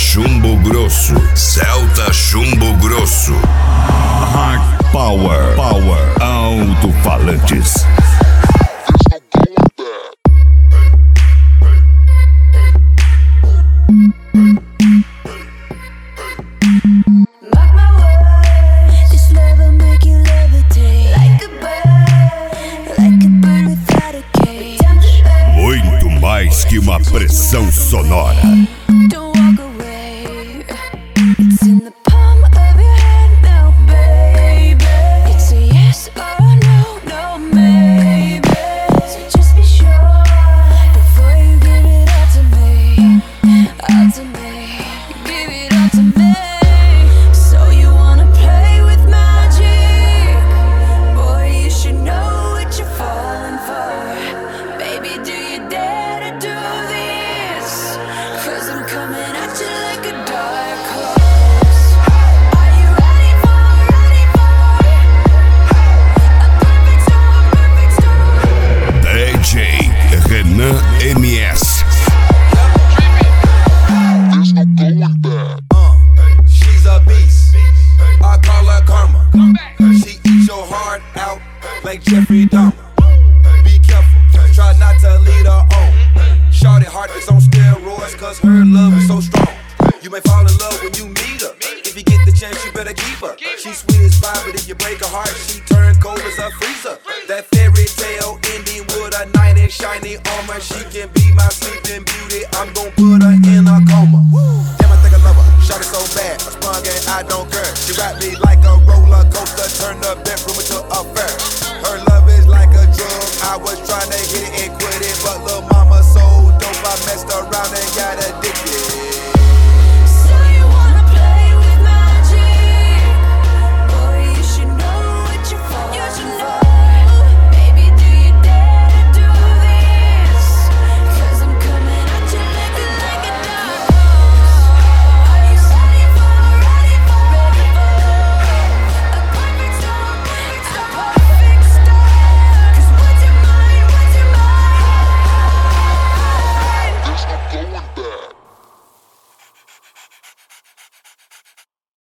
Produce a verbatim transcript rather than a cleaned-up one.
Chumbo Grosso, Celta Chumbo Grosso. Hard Power, Power, alto-falantes. Muito mais que uma pressão sonora. M S. Uh, she's a beast. I call her karma. She eats your heart out like Jeffrey Dahmer. Be careful, try not to lead her on. Shorty heart is on steroids, cause her love is so strong. You may fall in love when you meet her. If you get the chance, you better keep her. She's sweet as pie, but if you break her heart, she turns cold as a freezer. That fairy tale ending with a knight in shiny armor. She can be my sleeping beauty. I'm gon' put her in a coma. Damn, I think I love her. Shot it so bad, I sprung and I don't care. She wrapped me like a roller coaster, turned the bedroom into a fair. Her love is like a drug. I was trying to hit it and quit it, but lil' mama so dope, I messed around and got addicted.